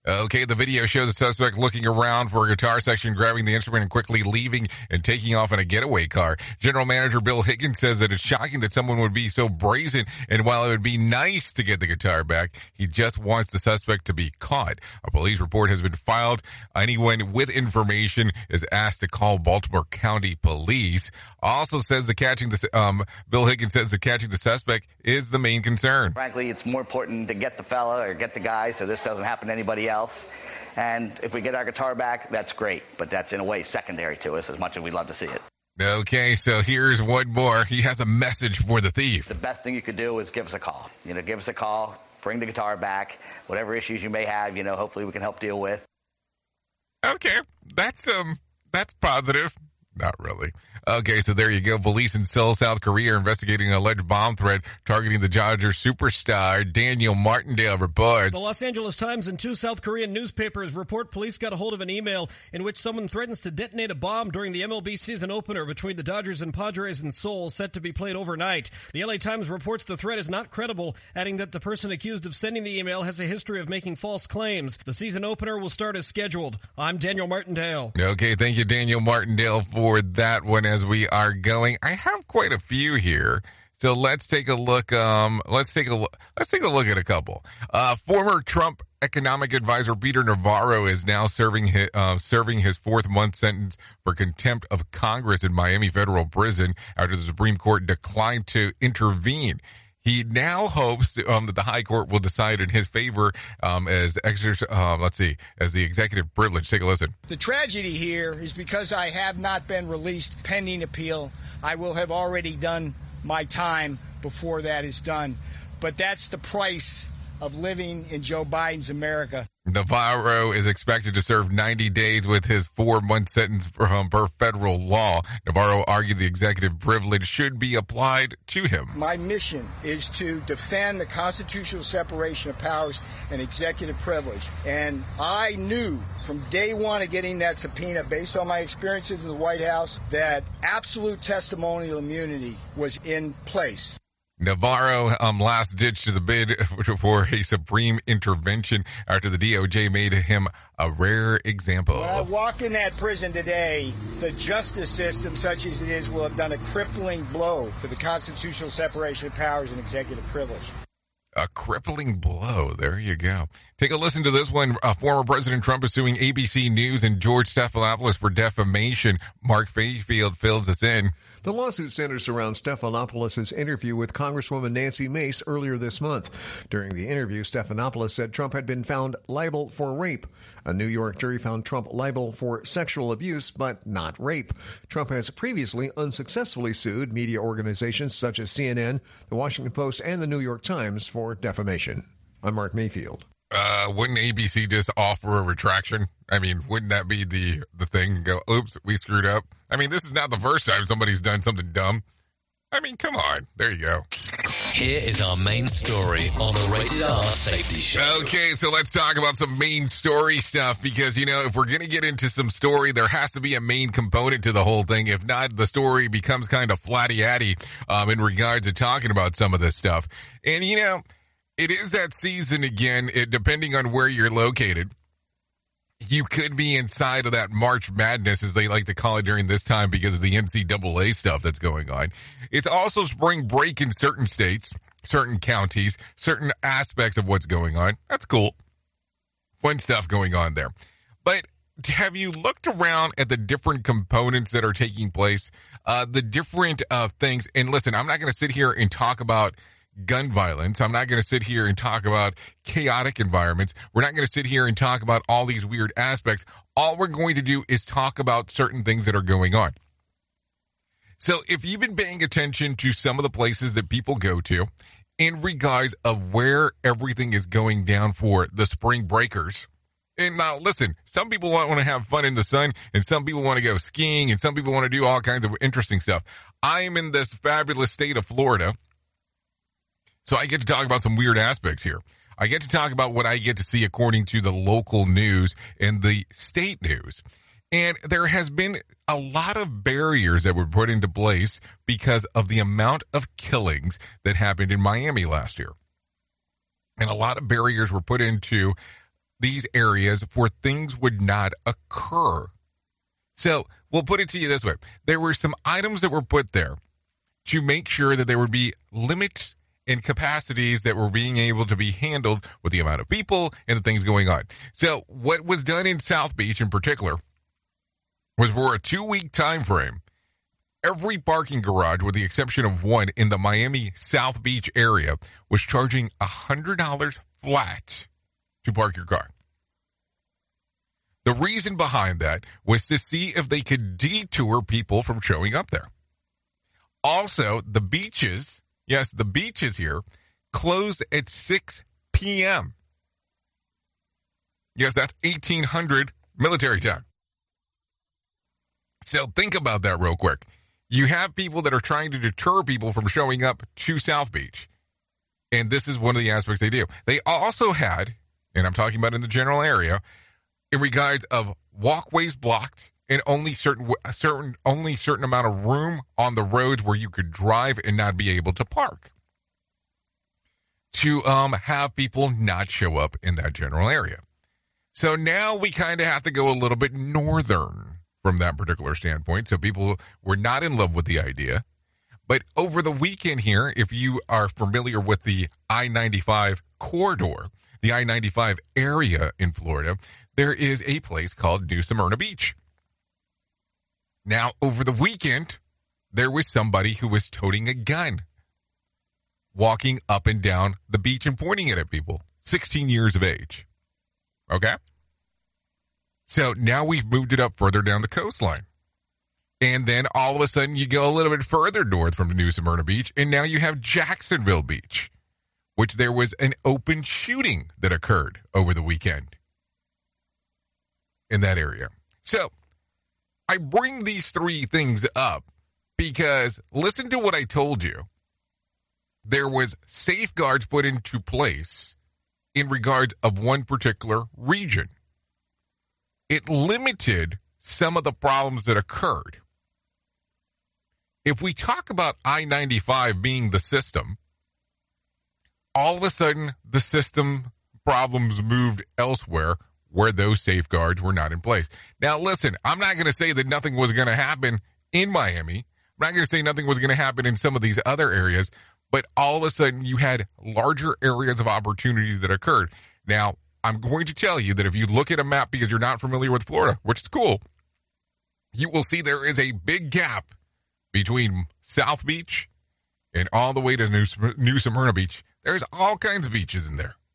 Okay, the video shows a suspect looking around for a guitar section, grabbing the instrument and quickly leaving and taking off in a getaway car. General Manager Bill Higgins says that it's shocking that someone would be so brazen, and while it would be nice to get the guitar back, he just wants the suspect to be caught. A police report has been filed. Anyone with information is asked to call Baltimore County Police. Also says the catching the um Bill Higgins says the catching the suspect is the main concern. Frankly, it's more important to get the fella or get the guy so this doesn't happen to anybody else. And if we get our guitar back, that's great. But that's in a way secondary to us as much as we'd love to see it. Okay, so here's one more. He has a message for the thief. The best thing you could do is give us a call. You know, give us a call, bring the guitar back, whatever issues you may have, you know, hopefully we can help deal with. Okay, that's um, that's positive. Not really. Okay, so there you go. Police in Seoul, South Korea are investigating an alleged bomb threat targeting the Dodgers superstar. Daniel Martindale reports. The Los Angeles Times and two South Korean newspapers report police got a hold of an email in which someone threatens to detonate a bomb during the M L B season opener between the Dodgers and Padres in Seoul, set to be played overnight. The L A Times reports the threat is not credible, adding that the person accused of sending the email has a history of making false claims. The season opener will start as scheduled. I'm Daniel Martindale. Okay, thank you, Daniel Martindale, for For that one as we are going. I have quite a few here, so let's take a look. Um, let's take a look. Let's take a look at a couple. Uh, former Trump economic advisor Peter Navarro is now serving his, uh, serving his fourth month sentence for contempt of Congress in Miami federal prison after the Supreme Court declined to intervene. He now hopes um, that the High Court will decide in his favor um, as exer- uh, let's see, as the executive privilege. Take a listen. The tragedy here is because I have not been released pending appeal, I will have already done my time before that is done. But that's the price of living in Joe Biden's America. Navarro is expected to serve ninety days with his four-month sentence from per federal law. Navarro argued the executive privilege should be applied to him. My mission is to defend the constitutional separation of powers and executive privilege. And I knew from day one of getting that subpoena, based on my experiences in the White House, that absolute testimonial immunity was in place. Navarro um, last ditched the bid for a supreme intervention after the D O J made him a rare example. When I walk in that prison today, the justice system, such as it is, will have done a crippling blow to the constitutional separation of powers and executive privilege. A crippling blow. There you go. Take a listen to this one. Uh, former President Trump is suing A B C News and George Stephanopoulos for defamation. Mark Mayfield fills us in. The lawsuit centers around Stephanopoulos' interview with Congresswoman Nancy Mace earlier this month. During the interview, Stephanopoulos said Trump had been found liable for rape. A New York jury found Trump liable for sexual abuse, but not rape. Trump has previously unsuccessfully sued media organizations such as C N N, The Washington Post, and The New York Times for defamation. I'm Mark Mayfield. Uh, wouldn't A B C just offer a retraction? I mean, wouldn't that be the, the thing? Go, oops, we screwed up. I mean, this is not the first time somebody's done something dumb. I mean, come on. There you go. Here is our main story on the Rated R Safety Show. Okay, so let's talk about some main story stuff because, you know, if we're going to get into some story, there has to be a main component to the whole thing. If not, the story becomes kind of flatty-atty um, in regards to talking about some of this stuff. And, you know, it is that season again, it, depending on where you're located. You could be inside of that March Madness, as they like to call it during this time, because of the N C double A stuff that's going on. It's also spring break in certain states, certain counties, certain aspects of what's going on. That's cool. Fun stuff going on there. But have you looked around at the different components that are taking place, uh, the different uh, things? And listen, I'm not going to sit here and talk about gun violence. I'm not going to sit here and talk about chaotic environments. We're not going to sit here and talk about all these weird aspects. All we're going to do is talk about certain things that are going on. So if you've been paying attention to some of the places that people go to in regards of where everything is going down for the spring breakers, and now listen, some people want to have fun in the sun and some people want to go skiing and some people want to do all kinds of interesting stuff. I am in this fabulous state of Florida, so I get to talk about some weird aspects here. I get to talk about what I get to see according to the local news and the state news. And there has been a lot of barriers that were put into place because of the amount of killings that happened in Miami last year. And a lot of barriers were put into these areas where things would not occur. So we'll put it to you this way. There were some items that were put there to make sure that there would be limits and capacities that were being able to be handled with the amount of people and the things going on. So what was done in South Beach in particular was for a two-week time frame, every parking garage, with the exception of one in the Miami South Beach area, was charging one hundred dollars flat to park your car. The reason behind that was to see if they could detour people from showing up there. Also, the beaches, yes, the beaches here, close at six p.m. Yes, that's eighteen hundred military time. So think about that real quick. You have people that are trying to deter people from showing up to South Beach. And this is one of the aspects they do. They also had, and I'm talking about in the general area, in regards of walkways blocked and only certain certain only certain amount of room on the roads where you could drive and not be able to park, to um have people not show up in that general area. So now we kind of have to go a little bit northern from that particular standpoint. So people were not in love with the idea. But over the weekend here, if you are familiar with the I ninety-five corridor, the I ninety-five area in Florida, there is a place called New Smyrna Beach. Now, over the weekend, there was somebody who was toting a gun, walking up and down the beach and pointing it at people, sixteen years of age. Okay? So now we've moved it up further down the coastline. And then all of a sudden you go a little bit further north from New Smyrna Beach, and now you have Jacksonville Beach, which there was an open shooting that occurred over the weekend in that area. So I bring these three things up because listen to what I told you. There was safeguards put into place in regards of one particular region. It limited some of the problems that occurred. If we talk about I ninety-five being the system, all of a sudden the system problems moved elsewhere where those safeguards were not in place. Now, listen, I'm not going to say that nothing was going to happen in Miami. I'm not going to say nothing was going to happen in some of these other areas, but all of a sudden you had larger areas of opportunity that occurred. Now, I'm going to tell you that if you look at a map, because you're not familiar with Florida, which is cool, you will see there is a big gap between South Beach and all the way to New, New Smyrna Beach. There's all kinds of beaches in there.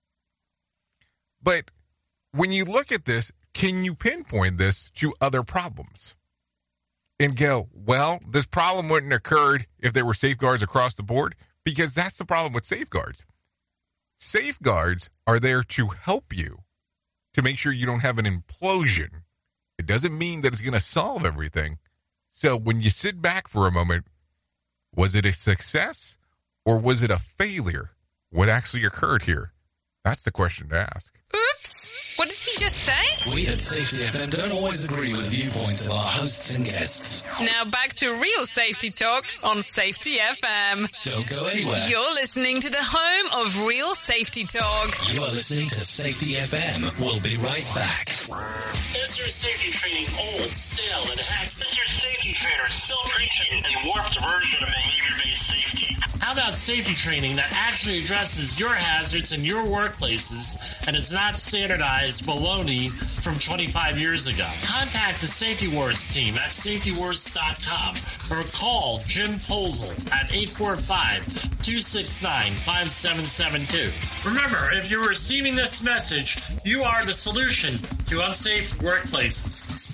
But when you look at this, can you pinpoint this to other problems? And go, well, this problem wouldn't have occurred if there were safeguards across the board, because that's the problem with safeguards. Safeguards are there to help you to make sure you don't have an implosion. It doesn't mean that it's going to solve everything. So when you sit back for a moment, was it a success or was it a failure? What actually occurred here? That's the question to ask. Oops! What did he just say? We at Safety F M don't always agree with the viewpoints of our hosts and guests. Now back to real safety talk on Safety F M. Don't go anywhere. You're listening to the home of real safety talk. You are listening to Safety F M. We'll be right back. Is your safety training old, stale, and hacked? Is your safety trainer still preaching a warped version of behavior-based safety? How about safety training that actually addresses your hazards in your workplaces and is not standardized baloney from twenty-five years ago? Contact the Safety Wars team at safety wars dot com or call Jim Posel at eight four five, two six nine, five seven seven two. Remember, if you're receiving this message, you are the solution to unsafe workplaces.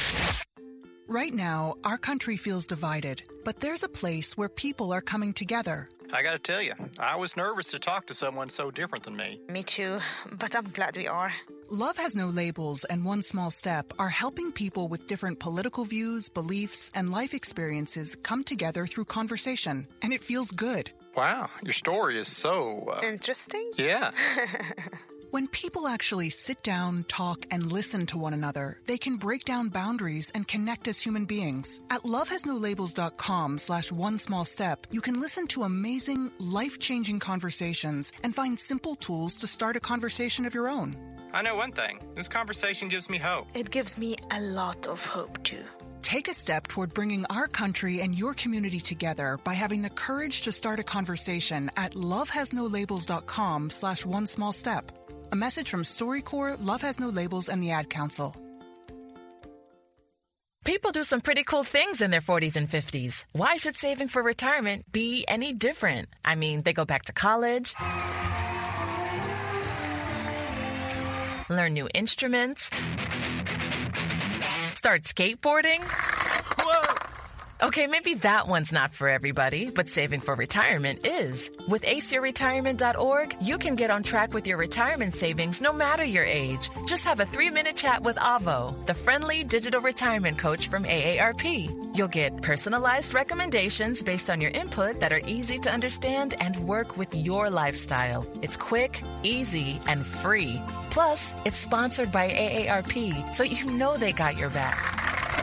Right now, our country feels divided, but there's a place where people are coming together. I gotta tell you, I was nervous to talk to someone so different than me. Me too, but I'm glad we are. Love Has No Labels and One Small Step are helping people with different political views, beliefs, and life experiences come together through conversation, and it feels good. Wow, your story is so... Uh, Interesting? Yeah. When people actually sit down, talk, and listen to one another, they can break down boundaries and connect as human beings. At love has no labels dot com slash one small step, you can listen to amazing, life-changing conversations and find simple tools to start a conversation of your own. I know one thing. This conversation gives me hope. It gives me a lot of hope, too. Take a step toward bringing our country and your community together by having the courage to start a conversation at lovehasnolabels.com slash one small step. A message from StoryCorps, Love Has No Labels, and the Ad Council. People do some pretty cool things in their forties and fifties. Why should saving for retirement be any different? I mean, they go back to college, learn new instruments, start skateboarding. Whoa! Okay, maybe that one's not for everybody, but saving for retirement is. With ace your retirement dot org, you can get on track with your retirement savings no matter your age. Just have a three-minute chat with Avo, the friendly digital retirement coach from A A R P. You'll get personalized recommendations based on your input that are easy to understand and work with your lifestyle. It's quick, easy, and free. Plus, it's sponsored by A A R P, so you know they got your back.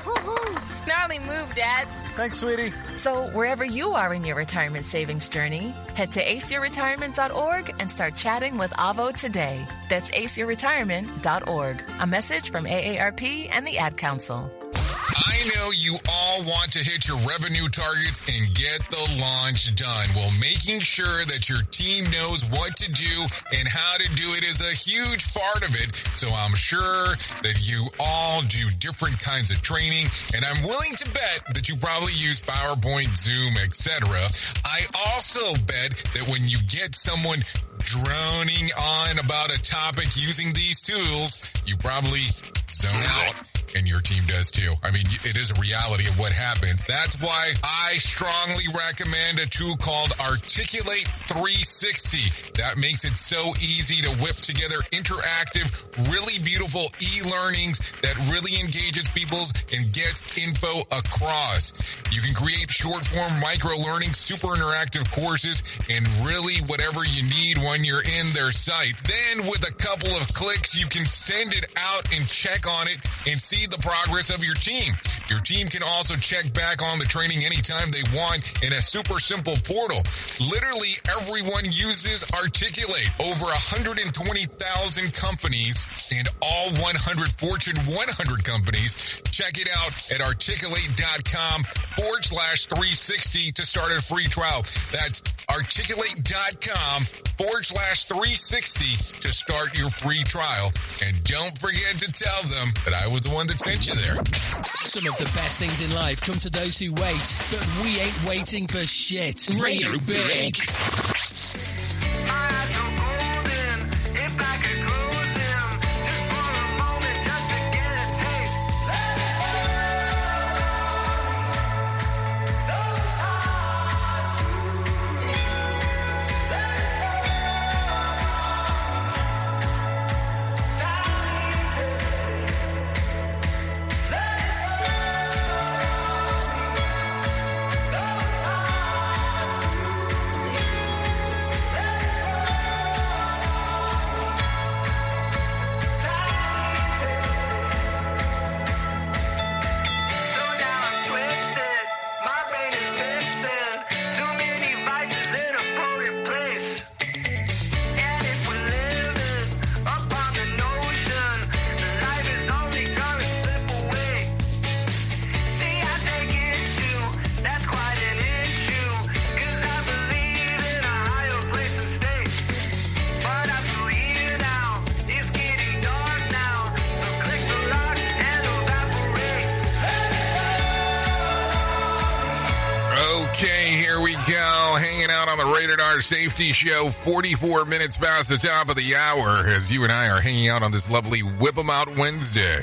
Gnarly move, Dad. Thanks, sweetie. So wherever you are in your retirement savings journey, head to ace your retirement dot org and start chatting with Avo today. That's ace your retirement dot org. A message from A A R P and the Ad Council. I know you all want to hit your revenue targets and get the launch done. Well, making sure that your team knows what to do and how to do it is a huge part of it. So I'm sure that you all do different kinds of training, and I'm willing to bet that you probably use PowerPoint, Zoom, et cetera. I also bet that when you get someone droning on about a topic using these tools, you probably zone out. And your team does too. I mean, it is a reality of what happens. That's why I strongly recommend a tool called Articulate three sixty. That makes it so easy to whip together interactive, really beautiful e-learnings that really engages people and gets info across. You can create short-form micro-learning, super interactive courses, and really whatever you need when you're in their site. Then with a couple of clicks, you can send it out and check on it and see the progress of your team. Your team can also check back on the training anytime they want in a super simple portal. Literally everyone uses Articulate. Over one hundred twenty thousand companies and all one hundred Fortune one hundred companies. Check it out at articulate.com forward slash 360 to start a free trial. That's articulate.com forward slash 360 to start your free trial. And don't forget to tell them that I was the one that sent you there. Some of the best things in life come to those who wait, but we ain't waiting for shit. Radio Big. Rated R Safety Show, forty-four minutes past the top of the hour as you and I are hanging out on this lovely Whip 'em Out Wednesday.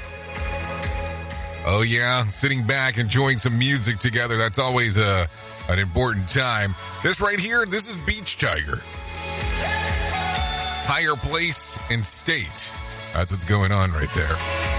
Oh yeah, sitting back, enjoying some music together. That's always a, an important time. This right here, this is Beach Tiger. Higher Place and State. That's what's going on right there.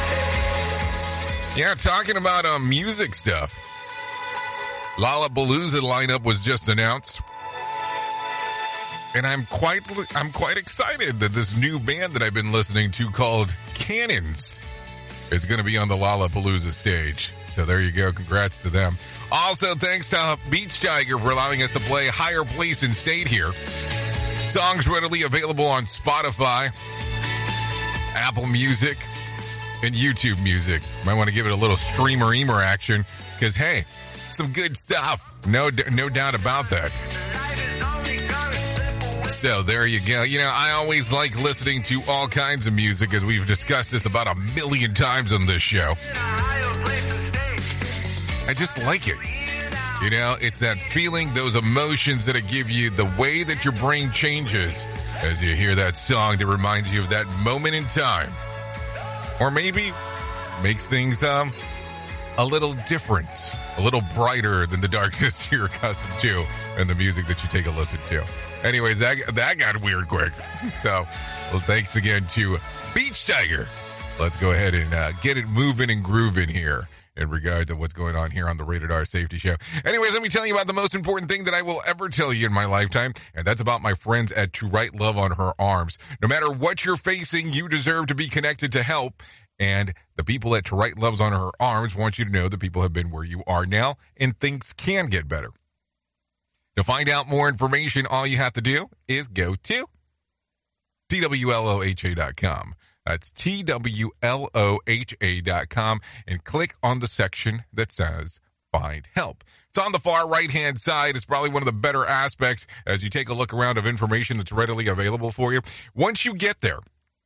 Yeah, talking about um, music stuff. Lollapalooza lineup was just announced. And I'm quite I'm quite excited that this new band that I've been listening to called Cannons is going to be on the Lollapalooza stage. So there you go. Congrats to them. Also, thanks to Beach Tiger for allowing us to play Higher Place and State here. Songs readily available on Spotify. Apple Music, and YouTube Music. Might want to give it a little streamer-eamer action because, hey, some good stuff. No, no doubt about that. So there you go. You know, I always like listening to all kinds of music, as we've discussed this about a million times on this show. I just like it. You know, it's that feeling, those emotions that it gives you, the way that your brain changes as you hear that song that reminds you of that moment in time. Or maybe makes things um a little different, a little brighter than the darkness you're accustomed to and the music that you take a listen to. Anyways, that, that got weird quick. So, well, thanks again to Beach Tiger. Let's go ahead and uh, get it moving and grooving here in regards to what's going on here on the Rated R Safety Show. Anyways, let me tell you about the most important thing that I will ever tell you in my lifetime, and that's about my friends at To Write Love on Her Arms. No matter what you're facing, you deserve to be connected to help. And the people at To Write Love's on Her Arms want you to know that people have been where you are now, and things can get better. To find out more information, all you have to do is go to T W L O H A dot com. That's T W L O H A dot com, and click on the section that says Find Help. It's on the far right-hand side. It's probably one of the better aspects as you take a look around of information that's readily available for you. Once you get there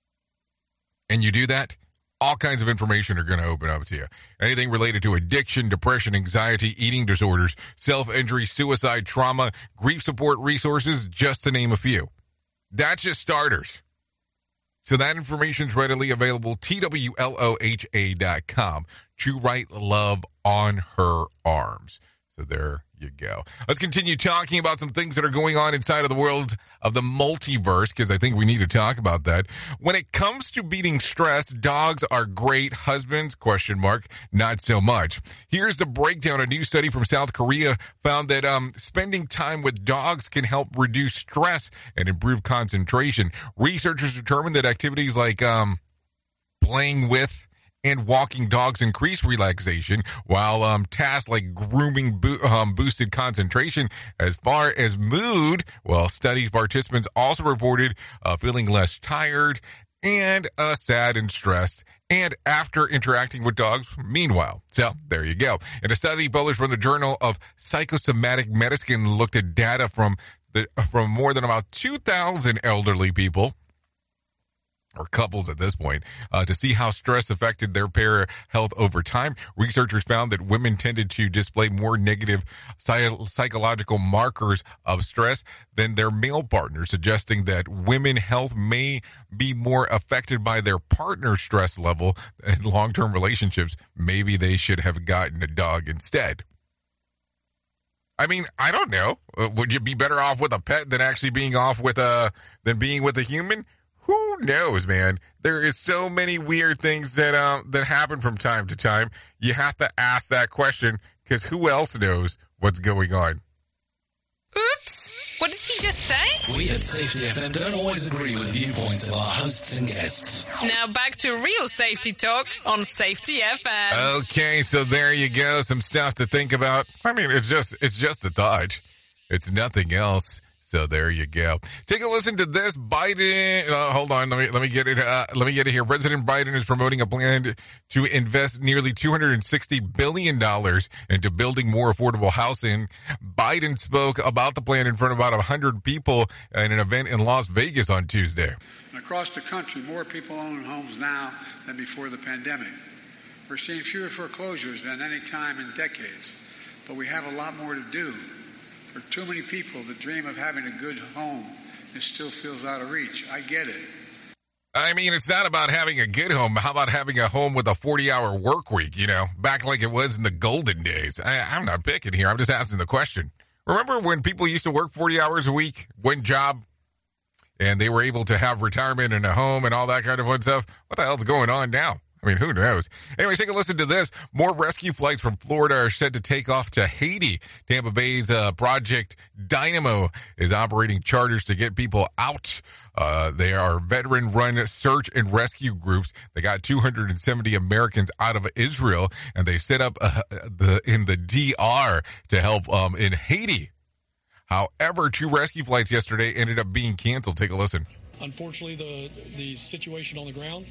and you do that, all kinds of information are going to open up to you. Anything related to addiction, depression, anxiety, eating disorders, self-injury, suicide, trauma, grief support resources, just to name a few. That's just starters. So that information is readily available, T W L O H A dot com. To Write Love on Her Arms. So there you go. Let's continue talking about some things that are going on inside of the world of the multiverse, because I think we need to talk about that. When it comes to beating stress, dogs are great. Husbands, question mark, not so much. Here's the breakdown. A new study from South Korea found that um, spending time with dogs can help reduce stress and improve concentration. Researchers determined that activities like um, playing with and walking dogs increase relaxation, while um, tasks like grooming bo- um, boosted concentration. As far as mood, well, study participants also reported uh, feeling less tired and uh, sad and stressed, and after interacting with dogs, meanwhile. So, there you go. And a study published from the Journal of Psychosomatic Medicine looked at data from the from more than about two thousand elderly people, or couples at this point, uh, to see how stress affected their pair health over time. Researchers found that women tended to display more negative psych- psychological markers of stress than their male partners, suggesting that women's health may be more affected by their partner's stress level in long-term relationships. Maybe they should have gotten a dog instead. I mean, I don't know. Uh, would you be better off with a pet than actually being off with a than being with a human? Who knows, man? There is so many weird things that um that happen from time to time. You have to ask that question, because who else knows what's going on? Oops! What did he just say? We at Safety F M don't always agree with viewpoints of our hosts and guests. Now back to real safety talk on Safety F M. Okay, so there you go. Some stuff to think about. I mean, it's just it's just a thought. It's nothing else. So there you go. Take a listen to this. Biden. Uh, hold on. Let me let me get it. Uh, let me get it here. President Biden is promoting a plan to invest nearly two hundred sixty billion dollars into building more affordable housing. Biden spoke about the plan in front of about one hundred people at an event in Las Vegas on Tuesday. Across the country, more people own homes now than before the pandemic. We're seeing fewer foreclosures than any time in decades, but we have a lot more to do. For too many people, the dream of having a good home it still feels out of reach. I get it. I mean, it's not about having a good home. How about having a home with a forty-hour work week, you know, back like it was in the golden days? I, I'm not picking here. I'm just asking the question. Remember when people used to work forty hours a week, one job, and they were able to have retirement and a home and all that kind of fun stuff? What the hell's going on now? I mean, who knows? Anyway, take a listen to this. More rescue flights from Florida are set to take off to Haiti. Tampa Bay's uh, Project Dynamo is operating charters to get people out. Uh, they are veteran-run search and rescue groups. They got two hundred seventy Americans out of Israel, and they set up uh, the in the D R to help um, in Haiti. However, two rescue flights yesterday ended up being canceled. Take a listen. Unfortunately, the the situation on the ground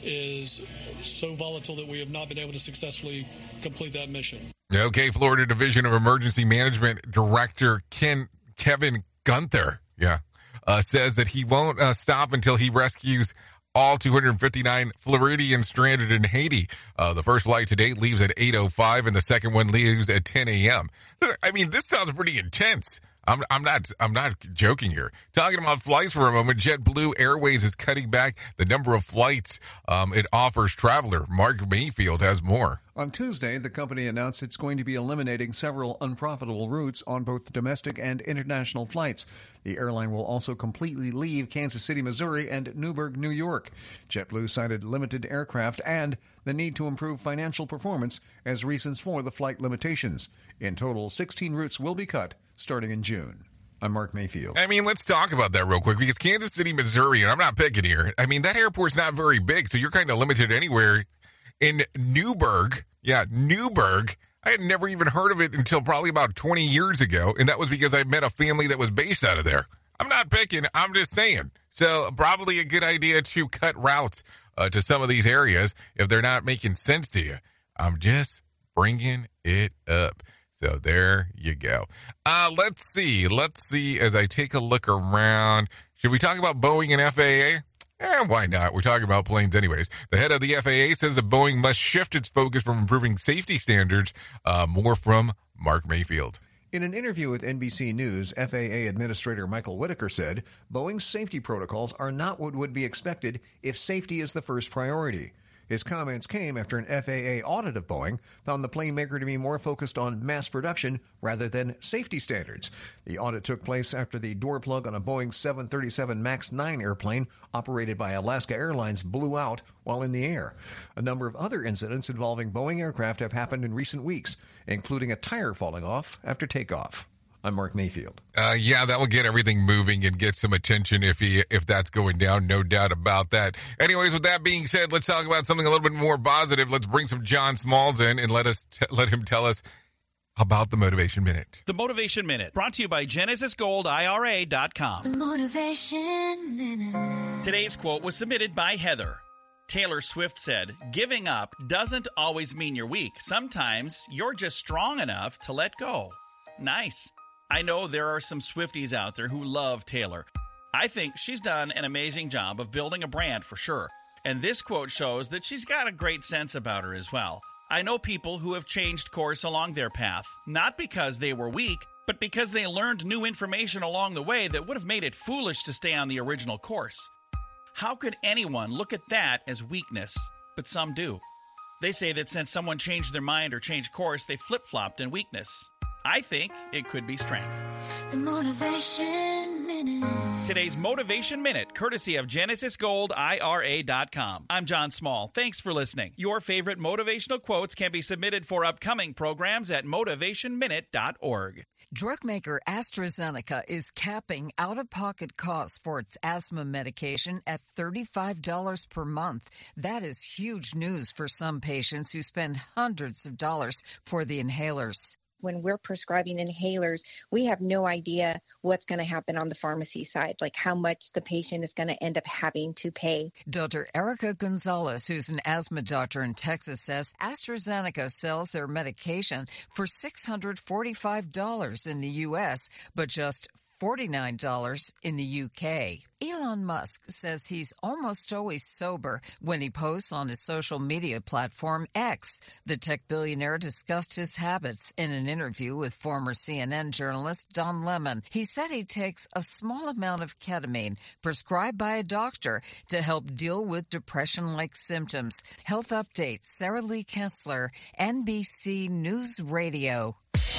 is so volatile that we have not been able to successfully complete that mission. Okay, Florida Division of Emergency Management Director Ken Kevin Gunther, yeah, uh, says that he won't uh, stop until he rescues all two hundred fifty-nine Floridians stranded in Haiti. Uh, the first flight to date leaves at eight oh five, and the second one leaves at ten a.m. I mean, this sounds pretty intense. I'm, I'm not I'm not joking here. Talking about flights for a moment, JetBlue Airways is cutting back the number of flights um, it offers traveler. Mark Mayfield has more. On Tuesday, the company announced it's going to be eliminating several unprofitable routes on both domestic and international flights. The airline will also completely leave Kansas City, Missouri, and Newburgh, New York. JetBlue cited limited aircraft and the need to improve financial performance as reasons for the flight limitations. In total, sixteen routes will be cut starting in June. I'm Mark Mayfield. I mean, let's talk about that real quick, because Kansas City, Missouri, and I'm not picking here, I mean, that airport's not very big, so you're kind of limited anywhere. In Newburgh, yeah, Newburgh, I had never even heard of it until probably about twenty years ago, and that was because I met a family that was based out of there. I'm not picking, I'm just saying. So probably a good idea to cut routes uh, to some of these areas if they're not making sense to you. I'm just bringing it up. So there you go. Uh, let's see. Let's see as I take a look around. Should we talk about Boeing and F A A? Eh, why not? We're talking about planes anyways. The head of the F A A says that Boeing must shift its focus from improving safety standards. Uh, more from Mark Mayfield. In an interview with N B C News, F A A Administrator Michael Whitaker said Boeing's safety protocols are not what would be expected if safety is the first priority. His comments came after an F A A audit of Boeing found the plane maker to be more focused on mass production rather than safety standards. The audit took place after the door plug on a Boeing seven thirty-seven MAX nine airplane operated by Alaska Airlines blew out while in the air. A number of other incidents involving Boeing aircraft have happened in recent weeks, including a tire falling off after takeoff. I'm Mark Mayfield. Uh, yeah, that will get everything moving and get some attention if he, if that's going down, no doubt about that. Anyways, with that being said, let's talk about something a little bit more positive. Let's bring some John Smalls in and let us t- let him tell us about the Motivation Minute. The Motivation Minute, brought to you by Genesis Gold I R A dot com. The Motivation Minute. Today's quote was submitted by Heather. Taylor Swift said, "Giving up doesn't always mean you're weak. Sometimes you're just strong enough to let go." Nice. I know there are some Swifties out there who love Taylor. I think she's done an amazing job of building a brand for sure. And this quote shows that she's got a great sense about her as well. I know people who have changed course along their path, not because they were weak, but because they learned new information along the way that would have made it foolish to stay on the original course. How could anyone look at that as weakness? But some do. They say that since someone changed their mind or changed course, they flip-flopped in weakness. I think it could be strength. The Motivation Minute. Today's Motivation Minute, courtesy of Genesis Gold I R A dot com. I'm John Small. Thanks for listening. Your favorite motivational quotes can be submitted for upcoming programs at motivation minute dot org. Drug maker AstraZeneca is capping out-of-pocket costs for its asthma medication at thirty-five dollars per month. That is huge news for some patients who spend hundreds of dollars for the inhalers. When we're prescribing inhalers, we have no idea what's going to happen on the pharmacy side, like how much the patient is going to end up having to pay. Doctor Erica Gonzalez, who's an asthma doctor in Texas, says AstraZeneca sells their medication for six hundred forty-five dollars in the U S, but just forty-nine dollars in the U K. Elon Musk says he's almost always sober when he posts on his social media platform X. The tech billionaire discussed his habits in an interview with former C N N journalist Don Lemon. He said he takes a small amount of ketamine prescribed by a doctor to help deal with depression-like symptoms. Health updates, Sarah Lee Kessler, N B C News Radio.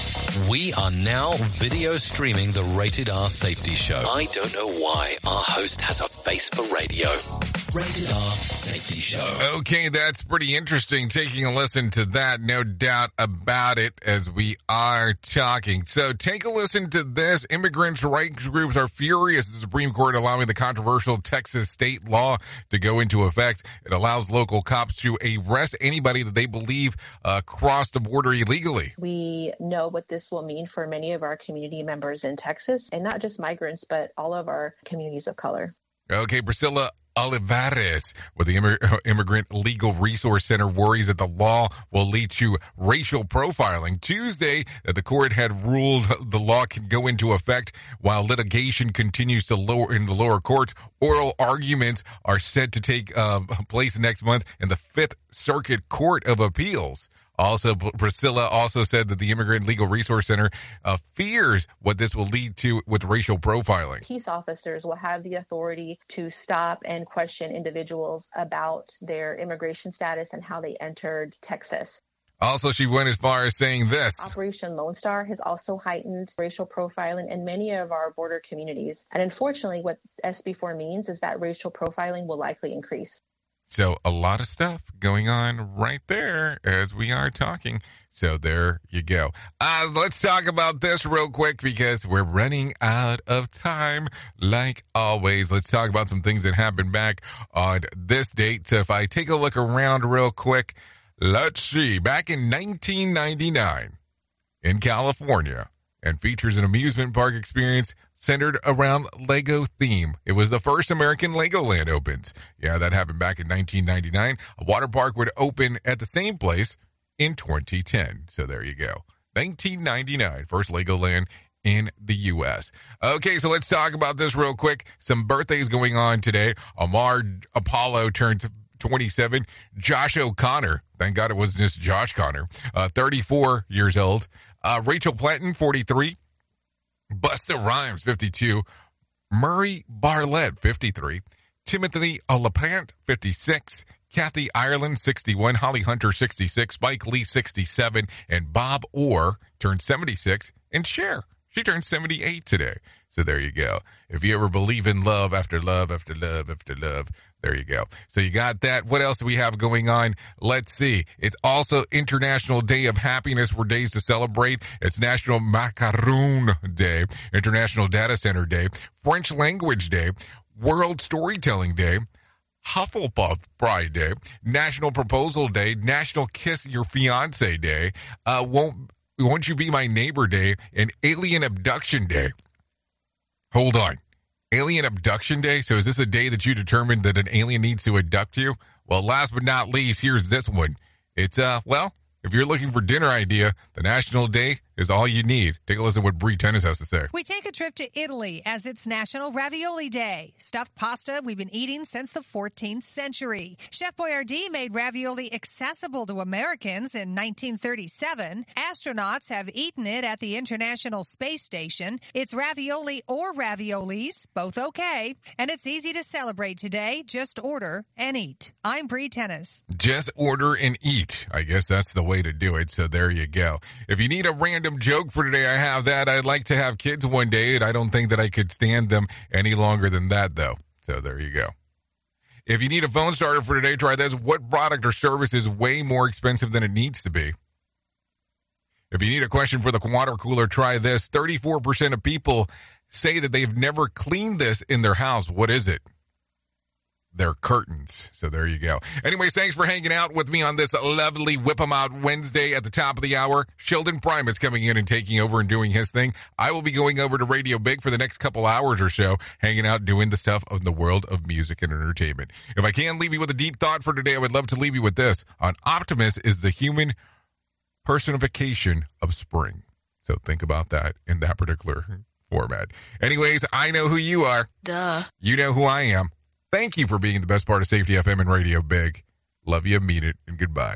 We are now video streaming the Rated R Safety Show. I don't know why our host has a face for radio. Rated R Safety Show. Okay, that's pretty interesting. Taking a listen to that, no doubt about it, as we are talking. So take a listen to this. Immigrants' rights groups are furious at the Supreme Court allowing the controversial Texas state law to go into effect. It allows local cops to arrest anybody that they believe uh, crossed the border illegally. We know what this will mean for many of our community members in Texas, and not just migrants, but all of our communities of color. Okay, Priscilla Olivares with the Immig- Immigrant Legal Resource Center worries that the law will lead to racial profiling. Tuesday, that the court had ruled the law can go into effect while litigation continues to lower in the lower courts. Oral arguments are set to take uh, place next month in the Fifth Circuit Court of Appeals. Also, Priscilla also said that the Immigrant Legal Resource Center uh, fears what this will lead to with racial profiling. Peace officers will have the authority to stop and question individuals about their immigration status and how they entered Texas. Also, she went as far as saying this. Operation Lone Star has also heightened racial profiling in many of our border communities. And unfortunately, what S B four means is that racial profiling will likely increase. So a lot of stuff going on right there as we are talking. So there you go. Uh, let's talk about this real quick because we're running out of time. Like always, let's talk about some things that happened back on this date. So if I take a look around real quick, let's see. Back in nineteen ninety-nine in California, and features an amusement park experience centered around Lego theme. It was the first American Legoland opens. Yeah, that happened back in nineteen ninety-nine. A water park would open at the same place in twenty ten. So there you go. nineteen ninety-nine, first Legoland in the U S. Okay, so let's talk about this real quick. Some birthdays going on today. Amar Apollo turned twenty-seven. Josh O'Connor, thank God it wasn't just Josh Connor, uh, thirty-four years old. Uh, Rachel Platten, forty-three. Busta Rhymes, fifty-two. Murray Bartlett, fifty-three. Timothy Olyphant, fifty-six. Kathy Ireland, sixty-one. Holly Hunter, sixty-six. Spike Lee, sixty-seven. And Bob Orr turned seventy-six. And Cher, she turned seventy-eight today. So there you go. If you ever believe in love after love after love after love, there you go. So you got that. What else do we have going on? Let's see. It's also International Day of Happiness for days to celebrate. It's National Macaroon Day, International Data Center Day, French Language Day, World Storytelling Day, Hufflepuff Pride Day, National Proposal Day, National Kiss Your Fiance Day, uh, Won't, Won't You Be My Neighbor Day, and Alien Abduction Day. Hold on. Alien Abduction Day? So is this a day that you determined that an alien needs to abduct you? Well, last but not least, here's this one. It's, uh, well, if you're looking for dinner idea, the National Day is all you need. Take a listen to what Bree Tennis has to say. We take a trip to Italy as it's National Ravioli Day. Stuffed pasta we've been eating since the fourteenth century. Chef Boyardee made ravioli accessible to Americans in nineteen thirty-seven. Astronauts have eaten it at the International Space Station. It's ravioli or raviolis, both okay. And it's easy to celebrate today. Just order and eat. I'm Bree Tennis. Just order and eat. I guess that's the way to do it. So there you go. If you need a random joke for today, I have that. I'd like to have kids one day, and I don't think that I could stand them any longer than that, though. So there you go. If you need a phone starter for today, try this. What product or service is way more expensive than it needs to be? If you need a question for the water cooler, try this. thirty-four percent of people say that they've never cleaned this in their house. What is it? Their curtains. So there you go. Anyways, thanks for hanging out with me on this lovely Whip 'em Out Wednesday at the top of the hour. Sheldon Primus coming in and taking over and doing his thing. I will be going over to Radio Big for the next couple hours or so, hanging out doing the stuff of the world of music and entertainment. If I can leave you with a deep thought for today, I would love to leave you with this. An optimist is the human personification of spring. So think about that in that particular format. Anyways, I know who you are. Duh. You know who I am. Thank you for being the best part of Safety F M and Radio Big. Love you, mean it, and goodbye.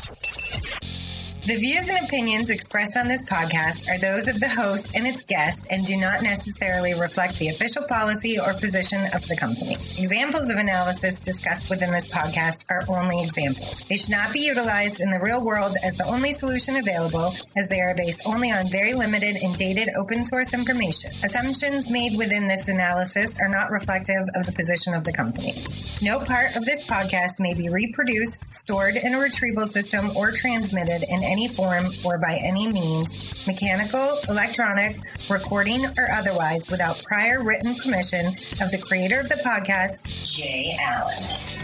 The views and opinions expressed on this podcast are those of the host and its guest and do not necessarily reflect the official policy or position of the company. Examples of analysis discussed within this podcast are only examples. They should not be utilized in the real world as the only solution available, as they are based only on very limited and dated open source information. Assumptions made within this analysis are not reflective of the position of the company. No part of this podcast may be reproduced, stored in a retrieval system, or transmitted in any any form or by any means, mechanical, electronic, recording, or otherwise, without prior written permission of the creator of the podcast, Jay Allen.